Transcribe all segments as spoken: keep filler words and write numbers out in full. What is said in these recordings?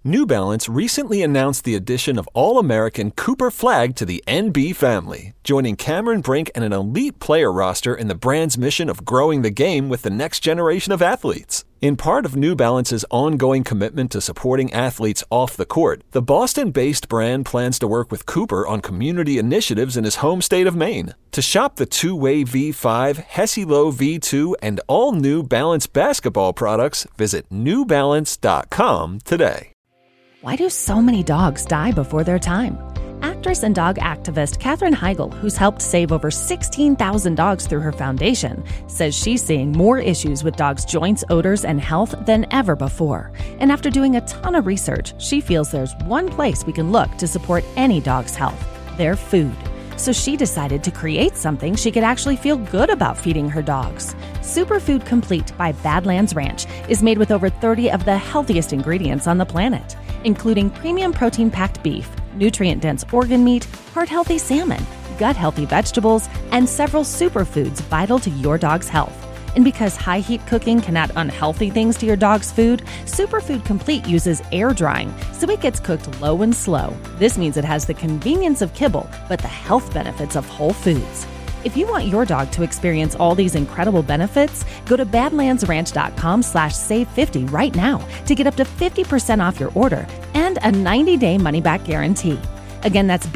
New Balance recently announced the addition of All-American Cooper Flagg to the N B family, joining Cameron Brink and an elite player roster in the brand's mission of growing the game with the next generation of athletes. In part of New Balance's ongoing commitment to supporting athletes off the court, the Boston-based brand plans to work with Cooper on community initiatives in his home state of Maine. To shop the two-way V five, Hesi-Lo V two, and all New Balance basketball products, visit new balance dot com today. Why do so many dogs die before their time? Actress and dog activist Katherine Heigl, who's helped save over sixteen thousand dogs through her foundation, says she's seeing more issues with dogs' joints, odors, and health than ever before. And after doing a ton of research, she feels there's one place we can look to support any dog's health: their food. So she decided to create something she could actually feel good about feeding her dogs. Superfood Complete by Badlands Ranch is made with over thirty of the healthiest ingredients on the planet, including premium protein-packed beef, nutrient-dense organ meat, heart-healthy salmon, gut-healthy vegetables, and several superfoods vital to your dog's health. And because high-heat cooking can add unhealthy things to your dog's food, Superfood Complete uses air drying, so it gets cooked low and slow. This means it has the convenience of kibble, but the health benefits of whole foods. If you want your dog to experience all these incredible benefits, go to badlandsranch.com slash save 50 right now to get up to fifty percent off your order and a ninety-day money-back guarantee. Again, that's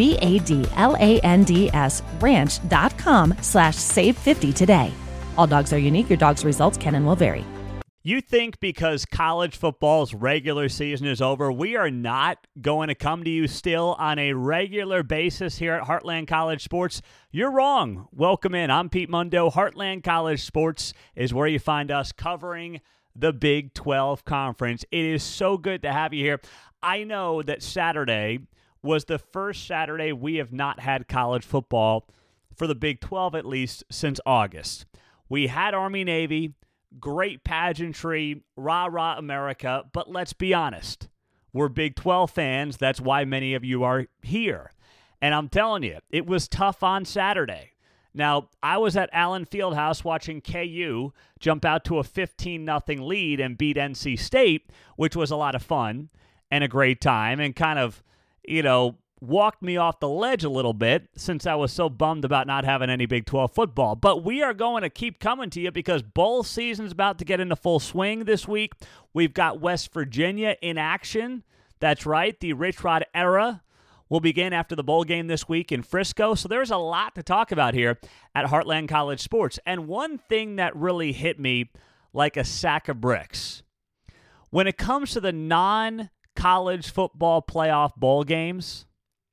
B-A-D-L-A-N-D-S ranch.com slash save 50 today. All dogs are unique. Your dog's results can and will vary. You think because college football's regular season is over, we are not going to come to you still on a regular basis here at Heartland College Sports? You're wrong. Welcome in. I'm Pete Mundo. Heartland College Sports is where you find us covering the Big twelve Conference. It is so good to have you here. I know that Saturday was the first Saturday we have not had college football for the Big twelve, at least, since August. We had Army-Navy, great pageantry, rah-rah America, but let's be honest. We're Big twelve fans. That's why many of you are here. And I'm telling you, it was tough on Saturday. Now, I was at Allen Fieldhouse watching K U jump out to a fifteen nothing lead and beat N C State, which was a lot of fun and a great time and kind of, you know, walked me off the ledge a little bit since I was so bummed about not having any Big twelve football. But we are going to keep coming to you because bowl season's about to get into full swing this week. We've got West Virginia in action. That's right. The Rich Rod era will begin after the bowl game this week in Frisco. So there's a lot to talk about here at Heartland College Sports. And one thing that really hit me like a sack of bricks, when it comes to the non-college football playoff bowl games,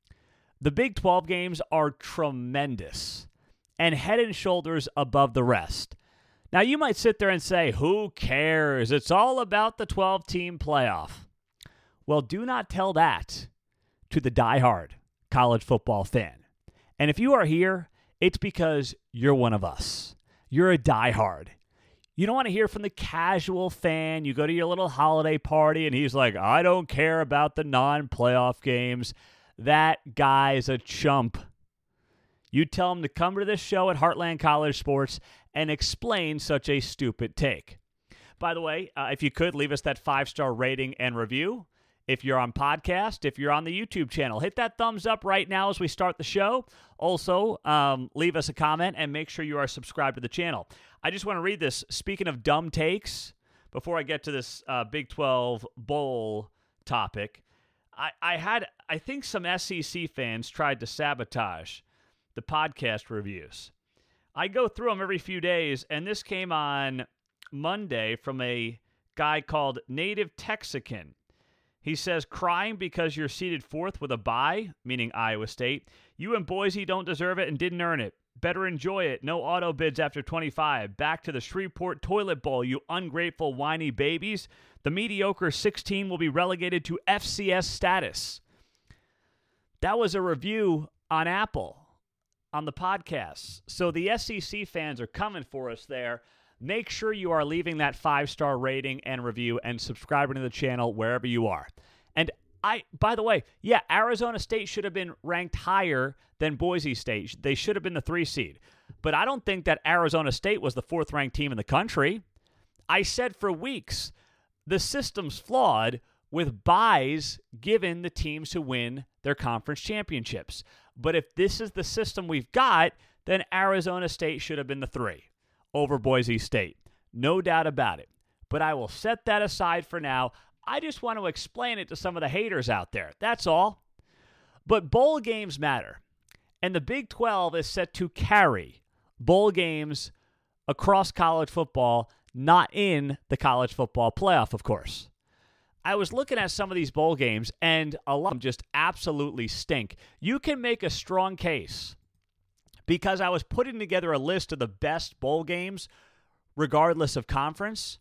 the Big twelve games are tremendous and head and shoulders above the rest. Now, you might sit there and say, who cares? It's all about the twelve-team playoff. Well, do not tell that to the diehard college football fan. And if you are here, it's because you're one of us. You're a diehard. You don't want to hear from the casual fan. You go to your little holiday party, and he's like, I don't care about the non-playoff games. That guy's a chump. You tell him to come to this show at Heartland College Sports and explain such a stupid take. By the way, uh, if you could, leave us that five-star rating and review. If you're on podcast, if you're on the YouTube channel, hit that thumbs up right now as we start the show. Also, um, leave us a comment and make sure you are subscribed to the channel. I just want to read this. Speaking of dumb takes, before I get to this uh, Big twelve bowl topic, I, I had, I think some S E C fans tried to sabotage the podcast reviews. I go through them every few days, and this came on Monday from a guy called Native Texican. He says, crying because you're seated fourth with a bye, meaning Iowa State. You and Boise don't deserve it and didn't earn it. Better enjoy it. No auto bids after twenty-five. Back to the Shreveport Toilet Bowl, you ungrateful, whiny babies. The mediocre sixteen will be relegated to F C S status. That was a review on Apple, on the podcast. So the S E C fans are coming for us there. Make sure you are leaving that five-star rating and review and subscribing to the channel wherever you are. And I, by the way, yeah, Arizona State should have been ranked higher than Boise State. They should have been the three seed. But I don't think that Arizona State was the fourth-ranked team in the country. I said for weeks, the system's flawed. with buys given the teams who win their conference championships. But if this is the system we've got, then Arizona State should have been the three over Boise State. No doubt about it. But I will set that aside for now. I just want to explain it to some of the haters out there. That's all. But bowl games matter. And the Big twelve is set to carry bowl games across college football, not in the college football playoff, of course. I was looking at some of these bowl games, and a lot of them just absolutely stink. You can make a strong case because I was putting together a list of the best bowl games, regardless of conference.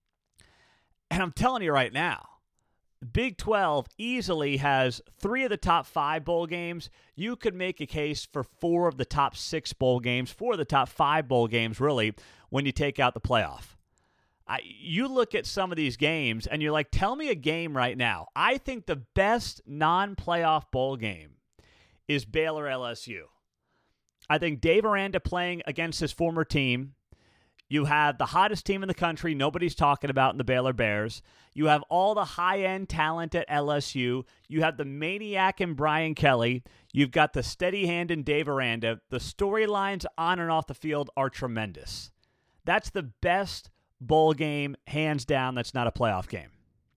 And I'm telling you right now, Big twelve easily has three of the top five bowl games. You could make a case for four of the top six bowl games, four of the top five bowl games, really, when you take out the playoff. I, you look at some of these games, and you're like, tell me a game right now. I think the best non-playoff bowl game is Baylor L S U. I think Dave Aranda playing against his former team. You have the hottest team in the country nobody's talking about in the Baylor Bears. You have all the high-end talent at L S U. You have the maniac in Brian Kelly. You've got the steady hand in Dave Aranda. The storylines on and off the field are tremendous. That's the best bowl game, hands down, that's not a playoff game.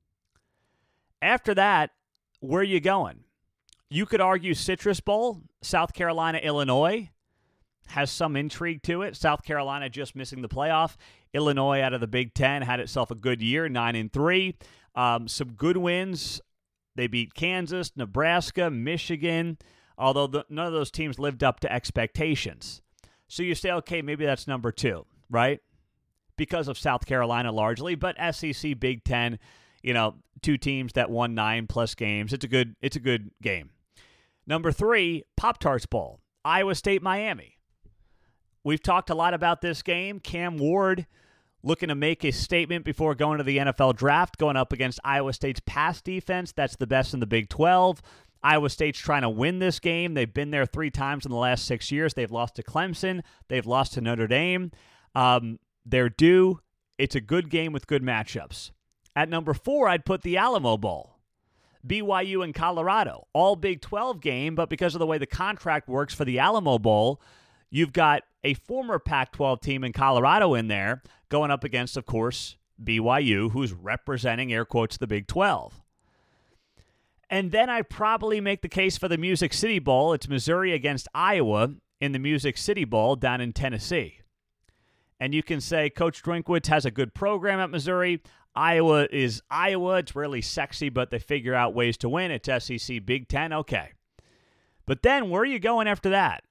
After that, where are you going? You could argue Citrus Bowl, South Carolina, Illinois, has some intrigue to it. South Carolina just missing the playoff. Illinois out of the Big Ten had itself a good year, nine and three. Um, some good wins. They beat Kansas, Nebraska, Michigan, although the, none of those teams lived up to expectations. So you say, okay, maybe that's number two, right? Because of South Carolina largely, but S E C, Big Ten, you know, two teams that won nine plus games. It's a good, it's a good game. Number three, Pop-Tarts Bowl, Iowa State, Miami. We've talked a lot about this game. Cam Ward looking to make a statement before going to the N F L draft, going up against Iowa State's pass defense. That's the best in the Big twelve. Iowa State's trying to win this game. They've been there three times in the last six years. They've lost to Clemson. They've lost to Notre Dame. Um, they're due. It's a good game with good matchups. At number four, I'd put the Alamo Bowl. B Y U and Colorado. All Big twelve game, but because of the way the contract works for the Alamo Bowl, you've got a former Pac twelve team in Colorado in there going up against, of course, B Y U, who's representing, air quotes, the Big twelve. And then I probably make the case for the Music City Bowl. It's Missouri against Iowa in the Music City Bowl down in Tennessee. And you can say Coach Drinkwitz has a good program at Missouri. Iowa is Iowa. It's really sexy, but they figure out ways to win. It's S E C Big Ten. Okay. But then where are you going after that?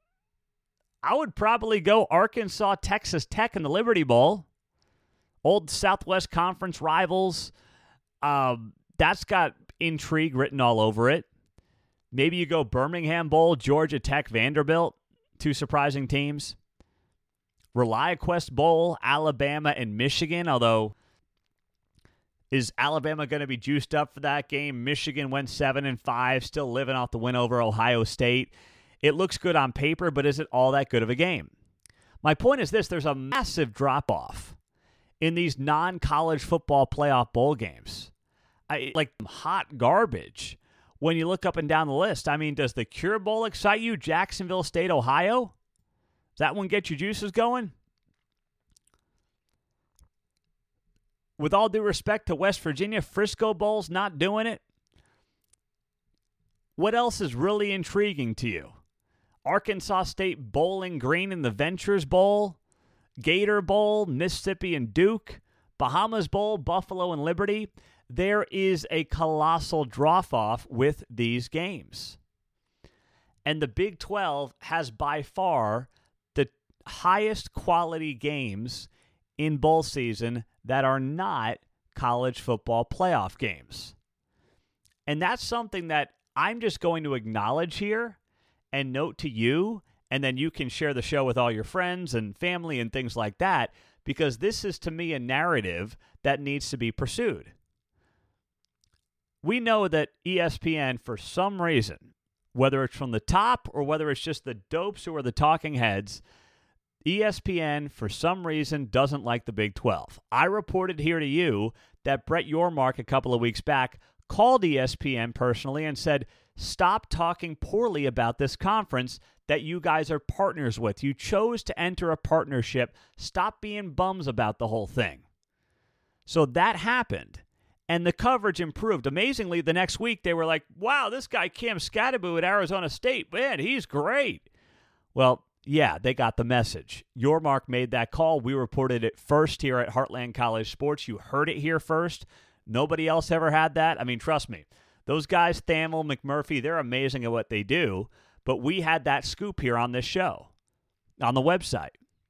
I would probably go Arkansas, Texas Tech in the Liberty Bowl. Old Southwest Conference rivals. Um, that's got intrigue written all over it. Maybe you go Birmingham Bowl, Georgia Tech, Vanderbilt. Two surprising teams. ReliaQuest Bowl, Alabama and Michigan, although is Alabama going to be juiced up for that game? Michigan went seven and five, still living off the win over Ohio State. It looks good on paper, but is it all that good of a game? My point is this, there's a massive drop-off in these non-college football playoff bowl games. I, like hot garbage when you look up and down the list. I mean, does the Cure Bowl excite you? Jacksonville State, Ohio? Does that one get your juices going? With all due respect to West Virginia, Frisco Bowl's not doing it. What else is really intriguing to you? Arkansas State Bowling Green in the Ventures Bowl, Gator Bowl, Mississippi and Duke, Bahamas Bowl, Buffalo and Liberty. There is a colossal drop-off with these games. And the Big twelve has by far the highest quality games in bowl season that are not college football playoff games. And that's something that I'm just going to acknowledge here and note to you, and then you can share the show with all your friends and family and things like that, because this is, to me, a narrative that needs to be pursued. We know that E S P N, for some reason, whether it's from the top or whether it's just the dopes who are the talking heads, E S P N, for some reason, doesn't like the Big twelve. I reported here to you that Brett Yormark a couple of weeks back called E S P N personally and said, stop talking poorly about this conference that you guys are partners with. You chose to enter a partnership. Stop being bums about the whole thing. So that happened, and the coverage improved. Amazingly, the next week they were like, wow, this guy Cam Skattebo at Arizona State, man, he's great. Well, yeah, they got the message. Yormark made that call. We reported it first here at Heartland College Sports. You heard it here first. Nobody else ever had that. I mean, trust me, those guys, Thamel, McMurphy, they're amazing at what they do, but we had that scoop here on this show, on the website.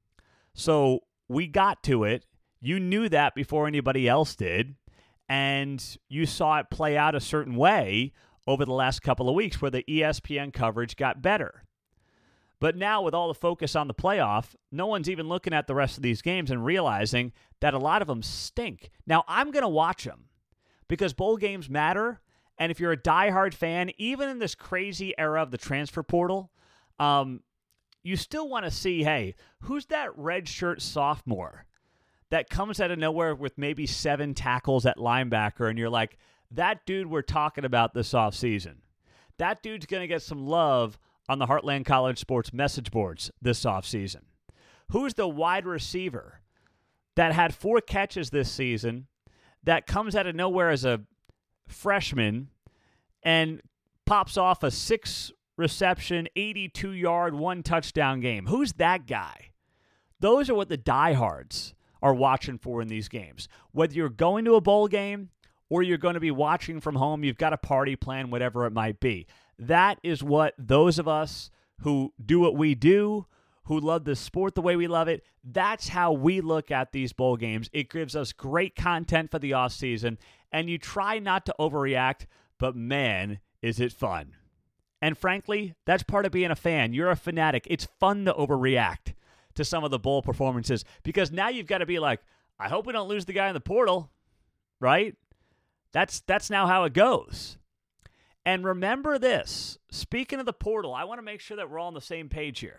So we got to it. You knew that before anybody else did, and you saw it play out a certain way over the last couple of weeks where the E S P N coverage got better. But now with all the focus on the playoff, no one's even looking at the rest of these games and realizing that a lot of them stink. Now, I'm going to watch them because bowl games matter. And if you're a diehard fan, even in this crazy era of the transfer portal, um, you still want to see, hey, who's that redshirt sophomore that comes out of nowhere with maybe seven tackles at linebacker, and you're like, that dude we're talking about this offseason. That dude's going to get some love on the Heartland College Sports message boards this offseason. Who's the wide receiver that had four catches this season that comes out of nowhere as a freshman and pops off a six reception, eighty-two yard, one touchdown game? Who's that guy? Those are what the diehards are watching for in these games. Whether you're going to a bowl game or you're going to be watching from home, you've got a party plan, whatever it might be. That is what those of us who do what we do, who love the sport the way we love it, that's how we look at these bowl games. It gives us great content for the offseason, and you try not to overreact, but man, is it fun. And frankly, that's part of being a fan. You're a fanatic. It's fun to overreact to some of the bowl performances because now you've got to be like, I hope we don't lose the guy in the portal, right? That's that's now how it goes. And remember this, speaking of the portal, I want to make sure that we're all on the same page here.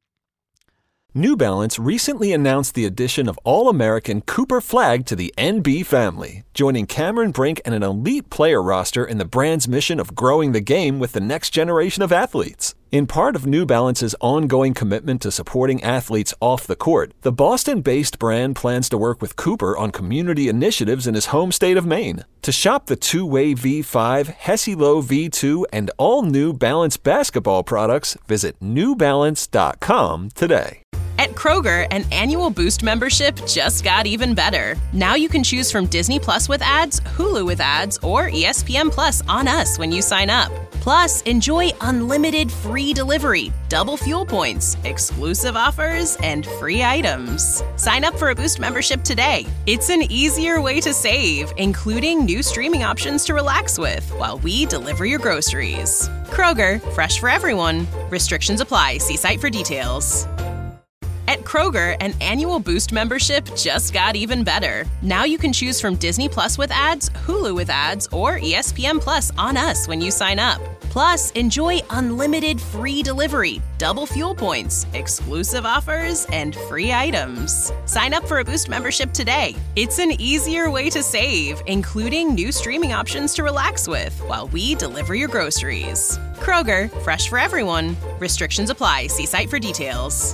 New Balance recently announced the addition of All-American Cooper Flagg to the N B family, joining Cameron Brink and an elite player roster in the brand's mission of growing the game with the next generation of athletes. In part of New Balance's ongoing commitment to supporting athletes off the court, the Boston-based brand plans to work with Cooper on community initiatives in his home state of Maine. To shop the two-way V five, Hesi-Lo V two, and all New Balance basketball products, visit new balance dot com today. At Kroger, an annual Boost membership just got even better. Now you can choose from Disney Plus with ads, Hulu with ads, or E S P N Plus on us when you sign up. Plus, enjoy unlimited free delivery, double fuel points, exclusive offers, and free items. Sign up for a Boost membership today. It's an easier way to save, including new streaming options to relax with while we deliver your groceries. Kroger, fresh for everyone. Restrictions apply. See site for details. At Kroger, an annual Boost membership just got even better. Now you can choose from Disney Plus with ads, Hulu with ads, or E S P N Plus on us when you sign up. Plus, enjoy unlimited free delivery, double fuel points, exclusive offers, and free items. Sign up for a Boost membership today. It's an easier way to save, including new streaming options to relax with while we deliver your groceries. Kroger, fresh for everyone. Restrictions apply. See site for details.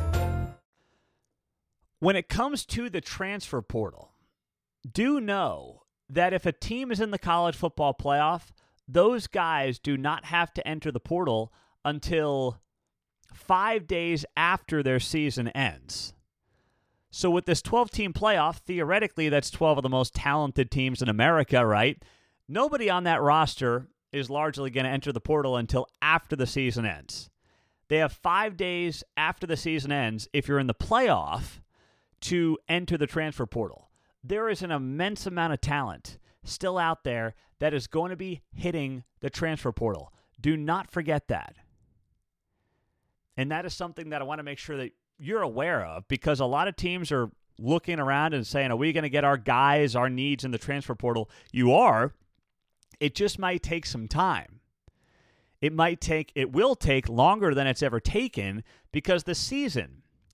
When it comes to the transfer portal, do know that if a team is in the college football playoff, those guys do not have to enter the portal until five days after their season ends. So with this twelve-team playoff, theoretically, that's twelve of the most talented teams in America, right? Nobody on that roster is largely going to enter the portal until after the season ends. They have five days after the season ends, if you're in the playoff, to enter the transfer portal. There is an immense amount of talent still out there that is going to be hitting the transfer portal. Do not forget that. And that is something that I want to make sure that you're aware of, because a lot of teams are looking around and saying, are we going to get our guys, our needs in the transfer portal? You are. It just might take some time. It might take, it will take longer than it's ever taken because the season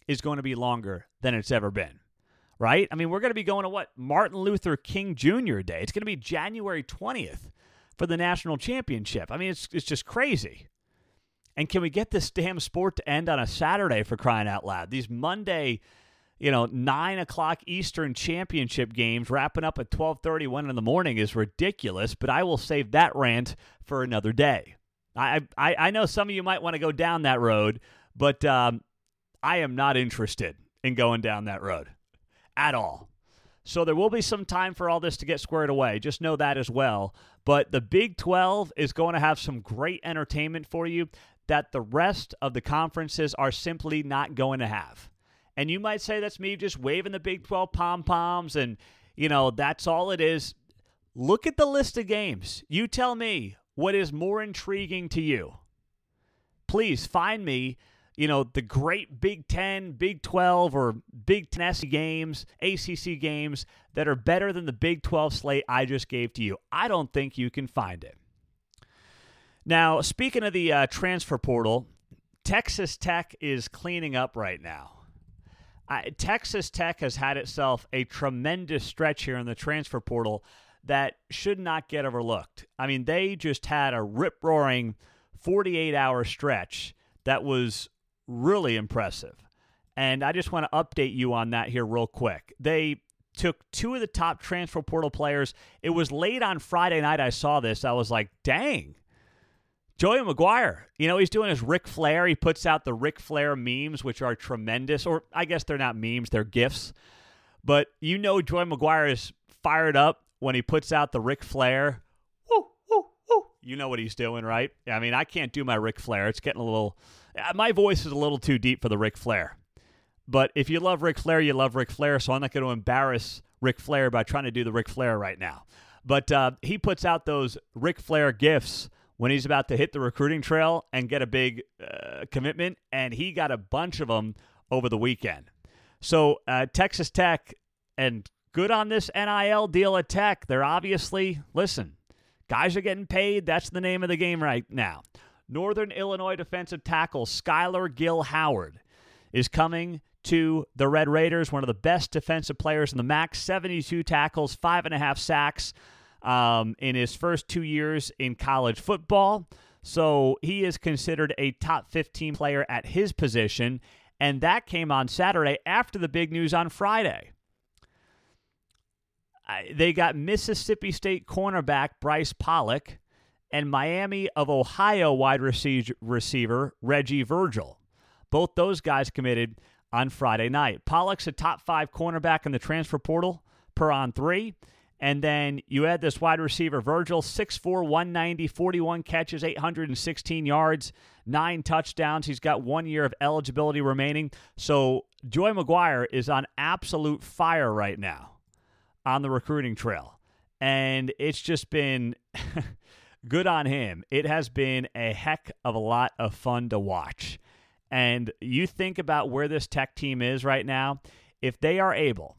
is going to be longer than it's ever been, right? I mean, we're going to be going to what? Martin Luther King Junior Day. It's going to be January twentieth for the national championship. I mean, it's it's just crazy. And can we get this damn sport to end on a Saturday, for crying out loud? These Monday, you know, nine o'clock Eastern championship games wrapping up at twelve thirty, one in the morning is ridiculous, but I will save that rant for another day. I I, I know some of you might want to go down that road, but um, I am not interested in going down that road at all. So there will be some time for all this to get squared away. Just know that as well. But the Big twelve is going to have some great entertainment for you that the rest of the conferences are simply not going to have. And you might say that's me just waving the Big twelve pom-poms and, you know, that's all it is. Look at the list of games. You tell me what is more intriguing to you. Please find me, you know, the great Big Ten, Big twelve, or Big Ten S E C games, A C C games that are better than the Big twelve slate I just gave to you. I don't think you can find it. Now, speaking of the uh, transfer portal, Texas Tech is cleaning up right now. Uh, Texas Tech has had itself a tremendous stretch here in the transfer portal that should not get overlooked. I mean, they just had a rip-roaring forty-eight hour stretch that was really impressive. And I just want to update you on that here real quick. They took two of the top transfer portal players. It was late on Friday night I saw this. I was like, dang. Joey McGuire, you know, he's doing his Ric Flair. He puts out the Ric Flair memes, which are tremendous. Or I guess they're not memes, they're GIFs. But you know Joey McGuire is fired up when he puts out the Ric Flair. Woo, woo, woo. You know what he's doing, right? I mean, I can't do my Ric Flair. It's getting a little... My voice is a little too deep for the Ric Flair. But if you love Ric Flair, you love Ric Flair, so I'm not going to embarrass Ric Flair by trying to do the Ric Flair right now. But uh, he puts out those Ric Flair GIFs when he's about to hit the recruiting trail and get a big uh, commitment, and he got a bunch of them over the weekend. So uh, Texas Tech, and good on this N I L deal at Tech. They're obviously, listen, guys are getting paid. That's the name of the game right now. Northern Illinois defensive tackle Skylar Gill Howard is coming to the Red Raiders, one of the best defensive players in the M A C, seventy-two tackles, five and a half sacks. Um, in his first two years in college football. So he is considered a top fifteen player at his position, and that came on Saturday after the big news on Friday. I, they got Mississippi State cornerback Bryce Pollock and Miami of Ohio wide receive, receiver Reggie Virgil. Both those guys committed on Friday night. Pollock's a top five cornerback in the transfer portal per on three. And then you add this wide receiver, Virgil, six foot four, one ninety, forty-one catches, eight hundred sixteen yards, nine touchdowns. He's got one year of eligibility remaining. So Joey McGuire is on absolute fire right now on the recruiting trail. And it's just been good on him. It has been a heck of a lot of fun to watch. And you think about where this Tech team is right now. If they are able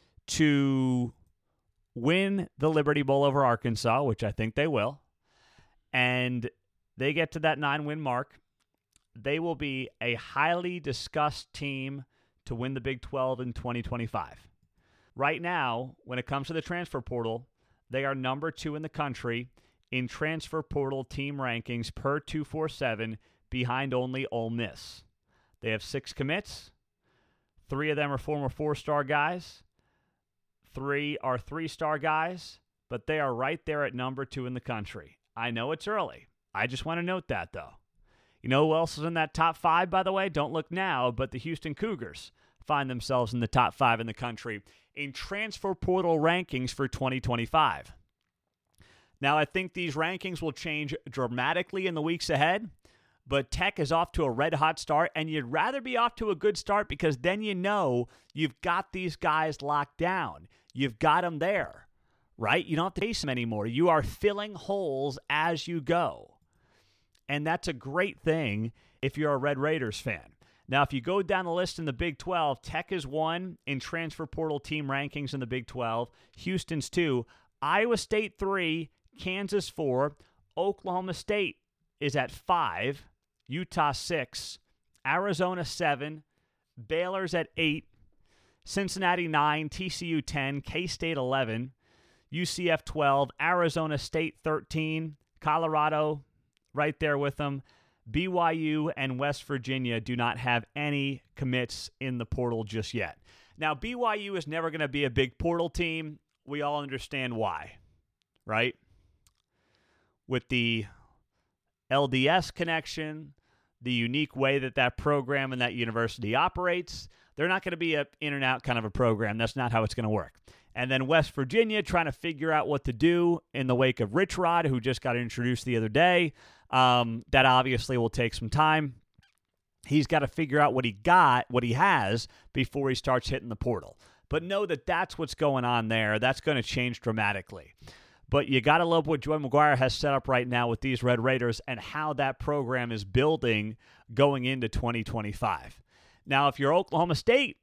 to win the Liberty Bowl over Arkansas, which I think they will, and they get to that nine-win mark, they will be a highly discussed team to win the Big twelve in twenty twenty-five. Right now, when it comes to the transfer portal, they are number two in the country in transfer portal team rankings per two forty-seven, behind only Ole Miss. They have six commits. Three of them are former four-star guys. Three are three-star guys, but they are right there at number two in the country. I know it's early. I just want to note that, though. You know who else is in that top five, by the way? Don't look now, but the Houston Cougars find themselves in the top five in the country in transfer portal rankings for twenty twenty-five. Now, I think these rankings will change dramatically in the weeks ahead, but Tech is off to a red-hot start, and you'd rather be off to a good start because then you know you've got these guys locked down. You've got them there, right? You don't have to chase them anymore. You are filling holes as you go. And that's a great thing if you're a Red Raiders fan. Now, if you go down the list in the Big twelve, Tech is one in transfer portal team rankings in the Big twelve. Houston's two. Iowa State three. Kansas four. Oklahoma State is at five. Utah six. Arizona seven. Baylor's at eight, Cincinnati nine, T C U ten, K-State eleven, U C F twelve, Arizona State thirteen, Colorado right there with them. B Y U and West Virginia do not have any commits in the portal just yet. Now, B Y U is never going to be a big portal team. We all understand why, right? With the L D S connection, the unique way that that program and that university operates, they're not going to be an in and out kind of a program. That's not how it's going to work. And then West Virginia trying to figure out what to do in the wake of Rich Rod, who just got introduced the other day. Um, that obviously will take some time. He's got to figure out what he got, what he has, before he starts hitting the portal. But know that that's what's going on there. That's going to change dramatically. But you got to love what Joey McGuire has set up right now with these Red Raiders and how that program is building going into twenty twenty-five. Now, if you're Oklahoma State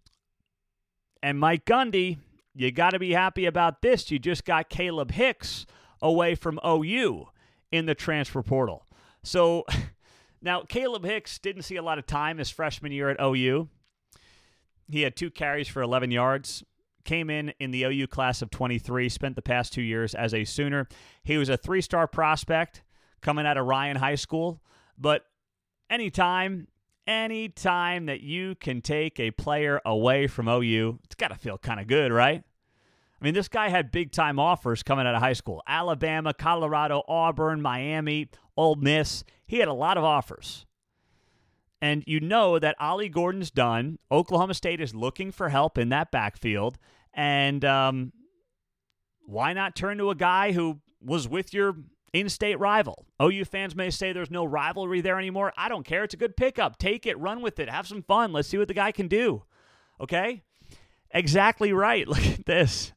and Mike Gundy, you got to be happy about this. You just got Caleb Hicks away from O U in the transfer portal. So now Caleb Hicks didn't see a lot of time his freshman year at O U. He had two carries for eleven yards. Came in in the O U class of twenty-three, spent the past two years as a Sooner. He was a three-star prospect coming out of Ryan High School. But anytime, anytime that you can take a player away from O U, it's got to feel kind of good, right? I mean, this guy had big-time offers coming out of high school. Alabama, Colorado, Auburn, Miami, Ole Miss. He had a lot of offers. And you know that Ollie Gordon's done. Oklahoma State is looking for help in that backfield. And um, why not turn to a guy who was with your in-state rival? O U fans may say there's no rivalry there anymore. I don't care. It's a good pickup. Take it. Run with it. Have some fun. Let's see what the guy can do. Okay? Exactly right. Look at this.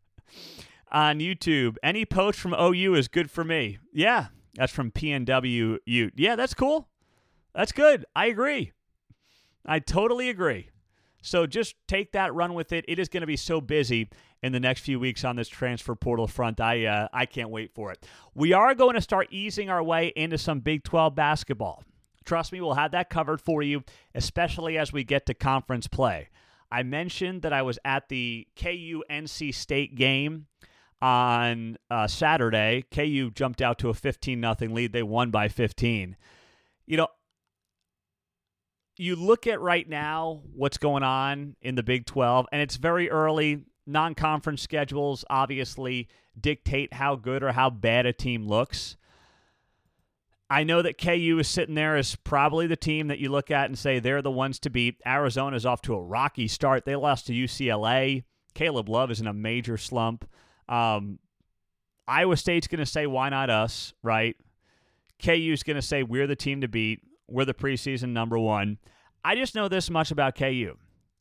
On YouTube, any poach from O U is good for me. Yeah, that's from P N W U. Yeah, that's cool. That's good. I agree. I totally agree. So just take that, run with it. It is going to be so busy in the next few weeks on this transfer portal front. I uh, I can't wait for it. We are going to start easing our way into some Big twelve basketball. Trust me, we'll have that covered for you, especially as we get to conference play. I mentioned that I was at the K U N C State game on uh, Saturday. K U jumped out to a fifteen nothing lead. They won by fifteen. You know, you look at right now what's going on in the Big twelve, and it's very early. Non-conference schedules obviously dictate how good or how bad a team looks. I know that K U is sitting there as probably the team that you look at and say they're the ones to beat. Arizona's off to a rocky start. They lost to U C L A. Caleb Love is in a major slump. Um, Iowa State's going to say, why not us, right? K U's going to say, we're the team to beat. We're the preseason number one. I just know this much about K U.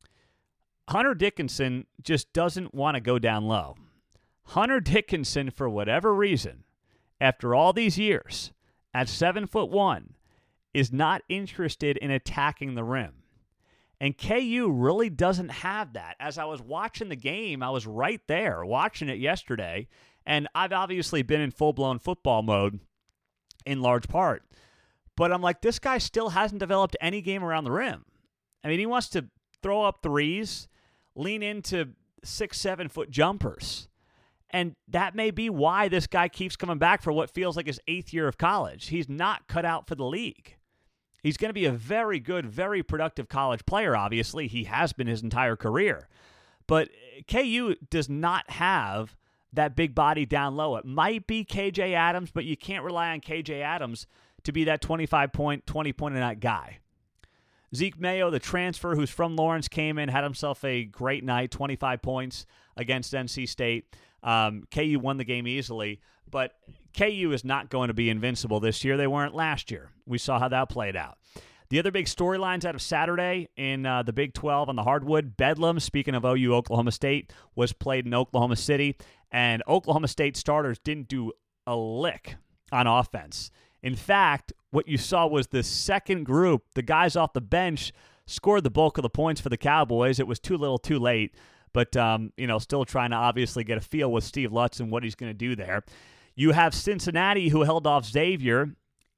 Hunter Dickinson just doesn't want to go down low. Hunter Dickinson, for whatever reason, after all these years, at seven foot one, is not interested in attacking the rim. And K U really doesn't have that. As I was watching the game, I was right there watching it yesterday, and I've obviously been in full-blown football mode in large part. But I'm like, this guy still hasn't developed any game around the rim. I mean, he wants to throw up threes, lean into six, seven-foot jumpers. And that may be why this guy keeps coming back for what feels like his eighth year of college. He's not cut out for the league. He's going to be a very good, very productive college player, obviously. He has been his entire career. But K U does not have that big body down low. It might be K J Adams, but you can't rely on K J Adams to be that twenty-five point, twenty point a night guy. Zeke Mayo, the transfer who's from Lawrence, came in, had himself a great night, twenty-five points against N C State. Um, K U won the game easily, but K U is not going to be invincible this year. They weren't last year. We saw how that played out. The other big storylines out of Saturday in uh, the Big twelve on the hardwood, Bedlam, speaking of O U Oklahoma State, was played in Oklahoma City, and Oklahoma State starters didn't do a lick on offense. In fact, what you saw was the second group, the guys off the bench, scored the bulk of the points for the Cowboys. It was too little, too late. But, um, you know, still trying to obviously get a feel with Steve Lutz and what he's going to do there. You have Cincinnati, who held off Xavier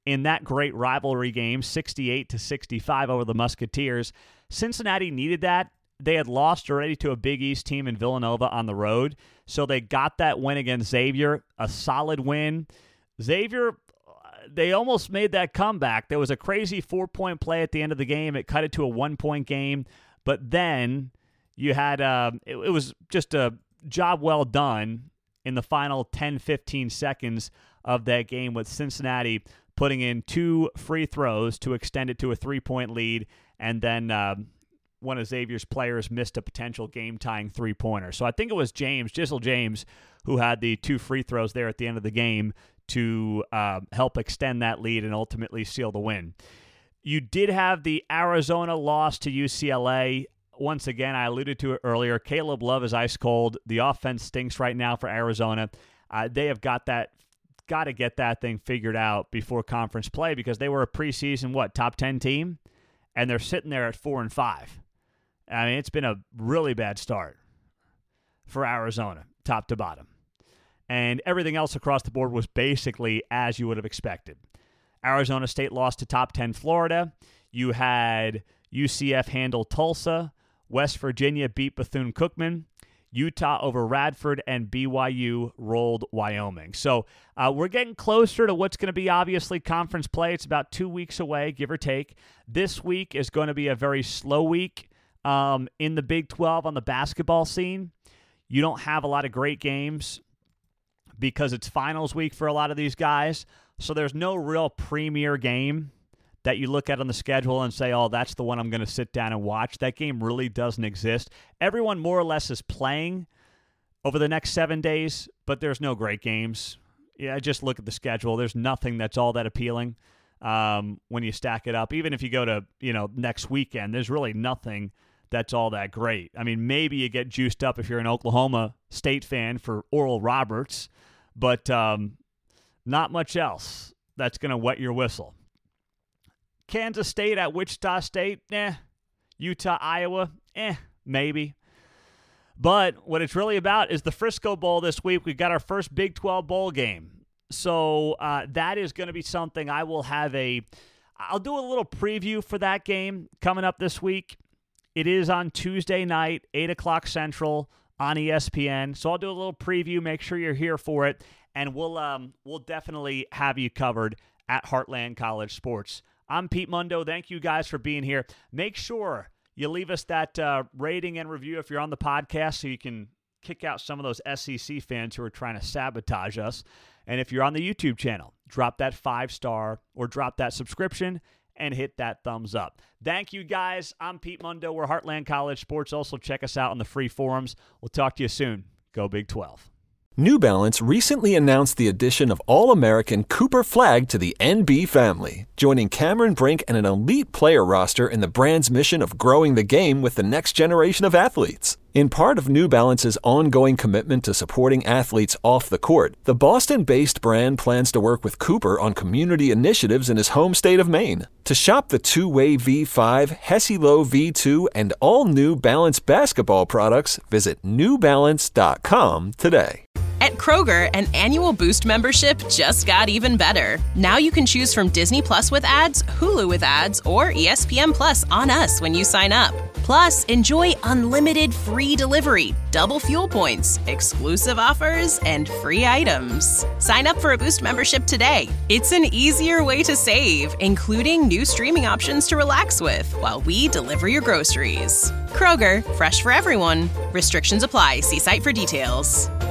in that great rivalry game, sixty-eight to sixty-five over the Musketeers. Cincinnati needed that. They had lost already to a Big East team in Villanova on the road, so they got that win against Xavier, a solid win. Xavier, they almost made that comeback. There was a crazy four-point play at the end of the game. It cut it to a one-point game, but then you had uh, it, it was just a job well done in the final ten, fifteen seconds of that game with Cincinnati putting in two free throws to extend it to a three-point lead, and then uh, one of Xavier's players missed a potential game-tying three-pointer. So I think it was James, Jizzle James, who had the two free throws there at the end of the game to uh, help extend that lead and ultimately seal the win. You did have the Arizona loss to U C L A. Once again, I alluded to it earlier. Caleb Love is ice cold. The offense stinks right now for Arizona. Uh, they have got that, got to get that thing figured out before conference play because they were a preseason, what, top ten team? And they're sitting there at four and five. I mean, it's been a really bad start for Arizona, top to bottom. And everything else across the board was basically as you would have expected. Arizona State lost to top ten Florida. You had U C F handle Tulsa. West Virginia beat Bethune-Cookman. Utah over Radford, and B Y U rolled Wyoming. So uh, we're getting closer to what's going to be obviously conference play. It's about two weeks away, give or take. This week is going to be a very slow week um, in the Big twelve on the basketball scene. You don't have a lot of great games because it's finals week for a lot of these guys. So there's no real premier game that you look at on the schedule and say, oh, that's the one I'm going to sit down and watch. That game really doesn't exist. Everyone more or less is playing over the next seven days, but there's no great games. Yeah, just look at the schedule. There's nothing that's all that appealing um, when you stack it up. Even if you go to, you know, next weekend, there's really nothing that's all that great. I mean, maybe you get juiced up if you're an Oklahoma State fan for Oral Roberts, but um, not much else that's going to wet your whistle. Kansas State at Wichita State, eh. Utah, Iowa, eh, maybe. But what it's really about is the Frisco Bowl this week. We've got our first Big twelve bowl game. So uh, that is going to be something I will have a – I'll do a little preview for that game coming up this week. It is on Tuesday night, eight o'clock Central on E S P N. So I'll do a little preview. Make sure you're here for it. And we'll um, we'll definitely have you covered at Heartland College Sports. I'm Pete Mundo. Thank you guys for being here. Make sure you leave us that uh, rating and review if you're on the podcast so you can kick out some of those S E C fans who are trying to sabotage us. And if you're on the YouTube channel, drop that five-star or drop that subscription and hit that thumbs up. Thank you, guys. I'm Pete Mundo. We're Heartland College Sports. Also, check us out on the free forums. We'll talk to you soon. Go Big twelve. New Balance recently announced the addition of All-American Cooper Flag to the N B family, joining Cameron Brink and an elite player roster in the brand's mission of growing the game with the next generation of athletes. In part of New Balance's ongoing commitment to supporting athletes off the court, the Boston-based brand plans to work with Cooper on community initiatives in his home state of Maine. To shop the two-way V five, Hesi-Lo V two, and all New Balance basketball products, visit new balance dot com today. At Kroger, an annual Boost membership just got even better. Now you can choose from Disney Plus with ads, Hulu with ads, or E S P N Plus on us when you sign up. Plus, enjoy unlimited free delivery, double fuel points, exclusive offers, and free items. Sign up for a Boost membership today. It's an easier way to save, including new streaming options to relax with while we deliver your groceries. Kroger, fresh for everyone. Restrictions apply. See site for details.